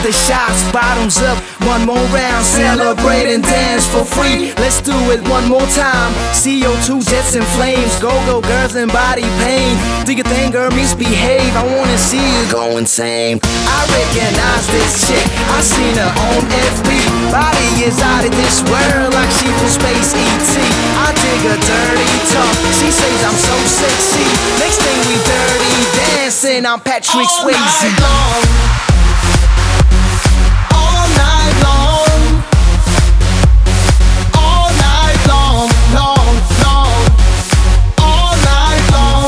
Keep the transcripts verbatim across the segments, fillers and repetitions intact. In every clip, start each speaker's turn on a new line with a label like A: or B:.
A: the shots, bottoms up, one more round. Celebrate and dance for free. Let's do it one more time. C O two, jets and flames, go-go girls and body pain. Do your thing, girl, misbehave. I wanna see you go insane. I recognize this chick, I seen her on F B. Body is out of this world, like she from Space E T. I dig her dirty talk, she says I'm so sexy. Next thing we dirty dancing, I'm Patrick Swayze.
B: All night long. All night long. All night long, long, long. All night long.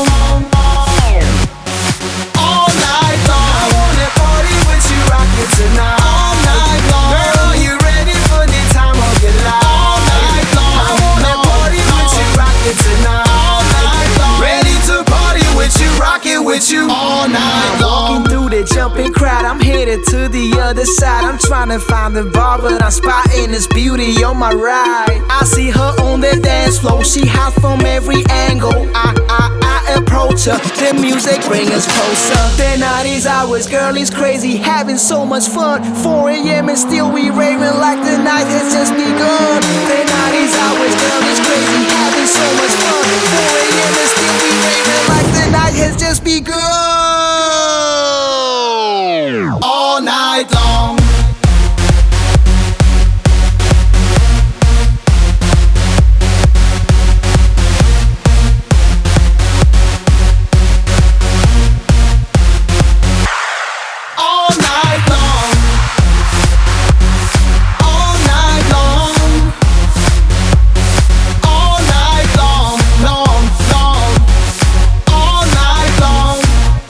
B: All night long. I wanna party with you, rock it tonight. All night long. Girl, you ready for the time of your life? All night long. I wanna party with you, rock it tonight. All night long. Ready to party with you, rock it with you all night long.
A: Walking through the jumping crowd, I'm headed to the other side. I'm trying to find the bar, but I'm spotting this beauty on my right. I see her on the dance floor, she hot from every angle. I, I, I approach her, the music bring us closer. The nineties hours, girl is crazy, having so much fun. four A M and still we raving like the night has just begun. The nineties hours, girl is crazy, having so much fun. four A M and still we raving like the night has just begun.
B: All night long. All night long. All night long. All night long, long, long. All night long.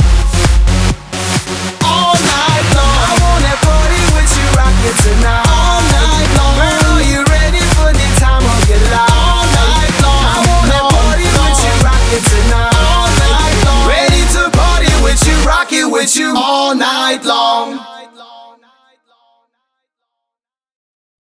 B: All night long. I wanna party with you, rock it tonight. All night long. Girl, you ready for the time of your life? All night long. I wanna party with you, rock it tonight. All night long. Ready to party with you, rock it with you all night long.